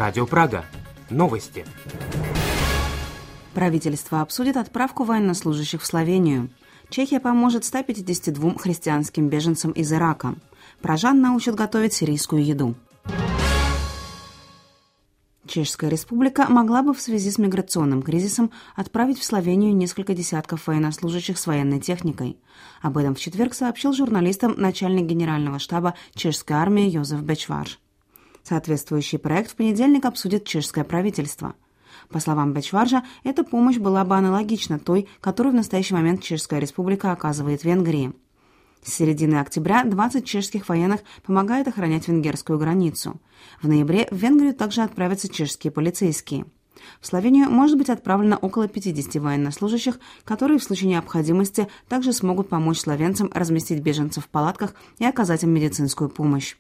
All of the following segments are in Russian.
Радио Прага. Новости. Правительство обсудит отправку военнослужащих в Словению. Чехия поможет 152 христианским беженцам из Ирака. Пражан научат готовить сирийскую еду. Чешская республика могла бы в связи с миграционным кризисом отправить в Словению несколько десятков военнослужащих с военной техникой. Об этом в четверг сообщил журналистам начальник генерального штаба чешской армии Йозеф Бечварш. Соответствующий проект в понедельник обсудит чешское правительство. По словам Бечваржа, эта помощь была бы аналогична той, которую в настоящий момент Чешская республика оказывает Венгрии. С середины октября 20 чешских военных помогают охранять венгерскую границу. В ноябре в Венгрию также отправятся чешские полицейские. В Словению может быть отправлено около 50 военнослужащих, которые в случае необходимости также смогут помочь словенцам разместить беженцев в палатках и оказать им медицинскую помощь.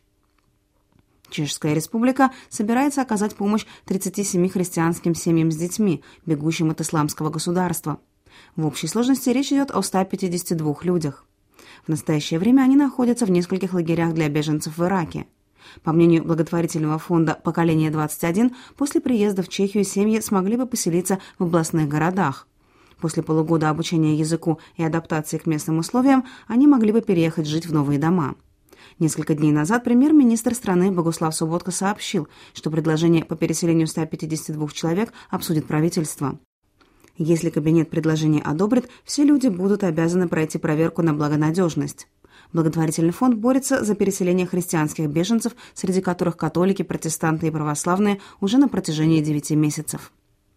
Чешская республика собирается оказать помощь 37 христианским семьям с детьми, бегущим от исламского государства. В общей сложности речь идет о 152 людях. В настоящее время они находятся в нескольких лагерях для беженцев в Ираке. По мнению благотворительного фонда «Поколение 21», после приезда в Чехию семьи смогли бы поселиться в областных городах. После полугода обучения языку и адаптации к местным условиям они могли бы переехать жить в новые дома. Несколько дней назад премьер-министр страны Богуслав Субботка сообщил, что предложение по переселению 152 человек обсудит правительство. Если кабинет предложение одобрит, все люди будут обязаны пройти проверку на благонадежность. Благотворительный фонд борется за переселение христианских беженцев, среди которых католики, протестанты и православные, уже на протяжении 9 месяцев.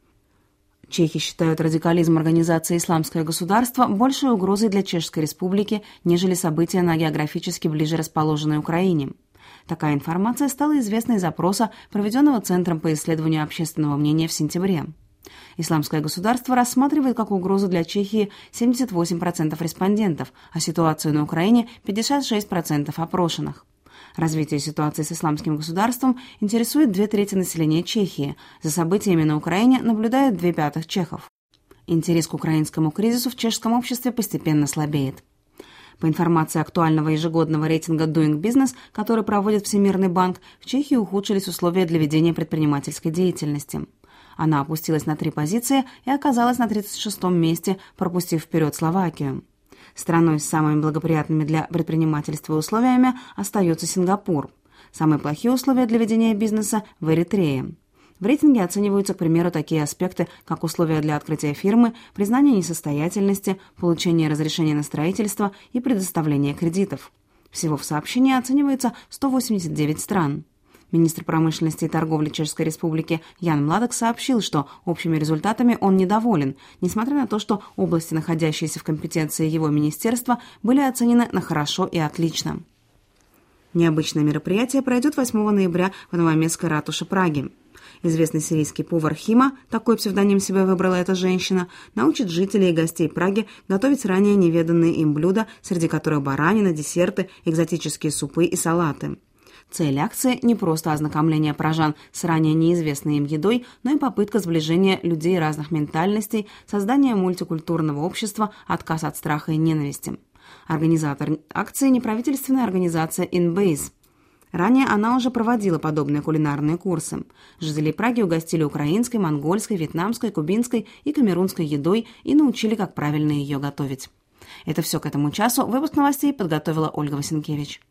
Чехи считают радикализм организации «Исламское государство» большей угрозой для Чешской республики, нежели события на географически ближе расположенной Украине. Такая информация стала известна из опроса, проведенного Центром по исследованию общественного мнения в сентябре. «Исламское государство» рассматривает как угрозу для Чехии 78% респондентов, а ситуацию на Украине – 56% опрошенных. Развитие ситуации с исламским государством интересует 2/3 населения Чехии. За событиями на Украине наблюдают 2/5 чехов. Интерес к украинскому кризису в чешском обществе постепенно слабеет. По информации актуального ежегодного рейтинга Doing Business, который проводит Всемирный банк, в Чехии ухудшились условия для ведения предпринимательской деятельности. Она опустилась на 3 позиции и оказалась на 36-м месте, пропустив вперед Словакию. Страной с самыми благоприятными для предпринимательства условиями остается Сингапур. Самые плохие условия для ведения бизнеса в Эритрее. В рейтинге оцениваются, к примеру, такие аспекты, как условия для открытия фирмы, признание несостоятельности, получение разрешения на строительство и предоставление кредитов. Всего в сообщении оценивается 189 стран. Министр промышленности и торговли Чешской республики Ян Младок сообщил, что общими результатами он недоволен, несмотря на то, что области, находящиеся в компетенции его министерства, были оценены на «хорошо» и «отлично». Необычное мероприятие пройдет 8 ноября в Новоместской ратуше Праги. Известный сирийский повар Хима, такой псевдоним себе выбрала эта женщина, научит жителей и гостей Праги готовить ранее неведанные им блюда, среди которых баранина, десерты, экзотические супы и салаты. Цель акции – не просто ознакомление пражан с ранее неизвестной им едой, но и попытка сближения людей разных ментальностей, создание мультикультурного общества, отказ от страха и ненависти. Организатор акции – неправительственная организация InBase. Ранее она уже проводила подобные кулинарные курсы. Жителей Праги угостили украинской, монгольской, вьетнамской, кубинской и камерунской едой и научили, как правильно ее готовить. Это все к этому часу. Выпуск новостей подготовила Ольга Васенкевич.